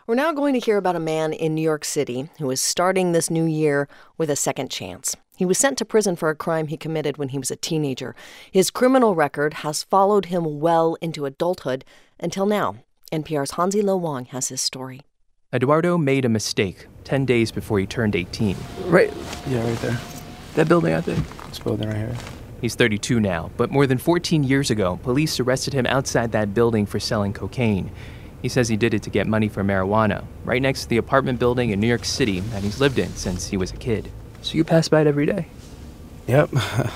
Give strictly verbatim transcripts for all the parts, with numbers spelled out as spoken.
We're now going to hear about a man in New York City who is starting this new year with a second chance. He was sent to prison for a crime he committed when he was a teenager. His criminal record has followed him well into adulthood until now. N P R's Hansi Lo Wang has his story. Eduardo made a mistake ten days before he turned eighteen. Right, yeah, right there. That building, I think. This building right here. He's thirty-two now, but more than fourteen years ago, police arrested him outside that building for selling cocaine. He says he did it to get money for marijuana, right next to the apartment building in New York City that he's lived in since he was a kid. So you pass by it every day? Yep.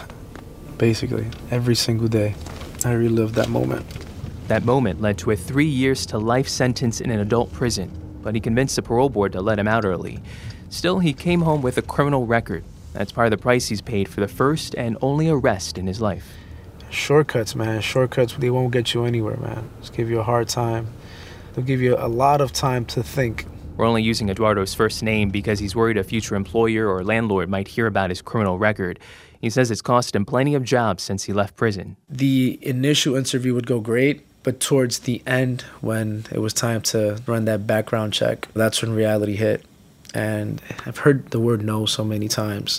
Basically, every single day. I relived that moment. That moment led to a three years to life sentence in an adult prison, but he convinced the parole board to let him out early. Still, he came home with a criminal record. That's part of the price he's paid for the first and only arrest in his life. Shortcuts, man. Shortcuts, they won't get you anywhere, man. Just give you a hard time. They'll give you a lot of time to think. We're only using Eduardo's first name because he's worried a future employer or landlord might hear about his criminal record. He says it's cost him plenty of jobs since he left prison. The initial interview would go great, but towards the end, when it was time to run that background check, that's when reality hit. And I've heard the word no so many times.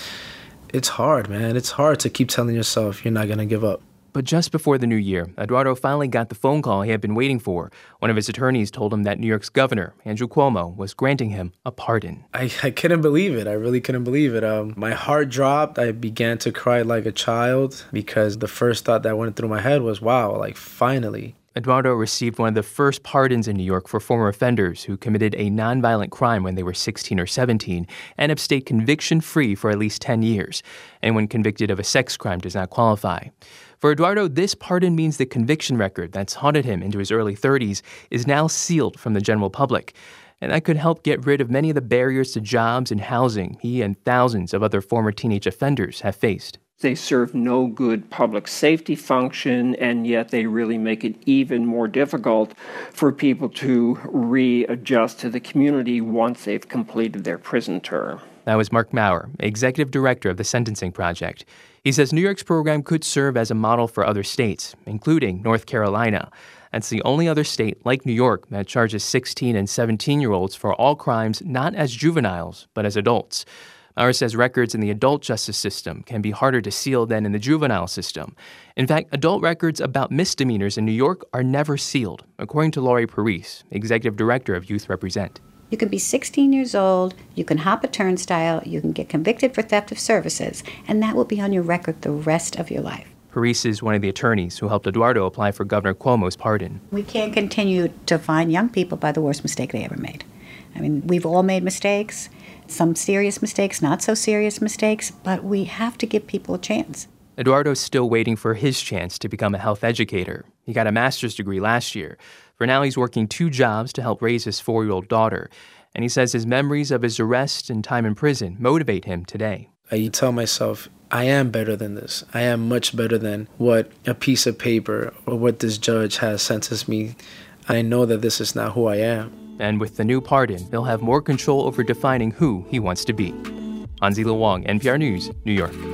It's hard, man. It's hard to keep telling yourself you're not going to give up. But just before the new year, Eduardo finally got the phone call he had been waiting for. One of his attorneys told him that New York's governor, Andrew Cuomo, was granting him a pardon. I, I couldn't believe it. I really couldn't believe it. Um, my heart dropped. I began to cry like a child because the first thought that went through my head was, wow, like finally. Eduardo received one of the first pardons in New York for former offenders who committed a nonviolent crime when they were sixteen or seventeen and have stayed conviction-free for at least ten years. Anyone convicted of a sex crime does not qualify. For Eduardo, this pardon means the conviction record that's haunted him into his early thirties is now sealed from the general public. And that could help get rid of many of the barriers to jobs and housing he and thousands of other former teenage offenders have faced. They serve no good public safety function, and yet they really make it even more difficult for people to readjust to the community once they've completed their prison term. That was Mark Maurer, executive director of the Sentencing Project. He says New York's program could serve as a model for other states, including North Carolina. That's the only other state like New York that charges sixteen and seventeen-year-olds for all crimes not as juveniles, but as adults. Maurer says records in the adult justice system can be harder to seal than in the juvenile system. In fact, adult records about misdemeanors in New York are never sealed, according to Laurie Parise, executive director of Youth Represent. You can be sixteen years old, you can hop a turnstile, you can get convicted for theft of services, and that will be on your record the rest of your life. Parise is one of the attorneys who helped Eduardo apply for Governor Cuomo's pardon. We can't continue to fine young people by the worst mistake they ever made. I mean, we've all made mistakes, some serious mistakes, not so serious mistakes, but we have to give people a chance. Eduardo's still waiting for his chance to become a health educator. He got a master's degree last year. For now, he's working two jobs to help raise his four-year-old daughter. And he says his memories of his arrest and time in prison motivate him today. I tell myself, I am better than this. I am much better than what a piece of paper or what this judge has sentenced me. I know that this is not who I am. And with the new pardon, he'll have more control over defining who he wants to be. Hansi Lo Wang, N P R News, New York.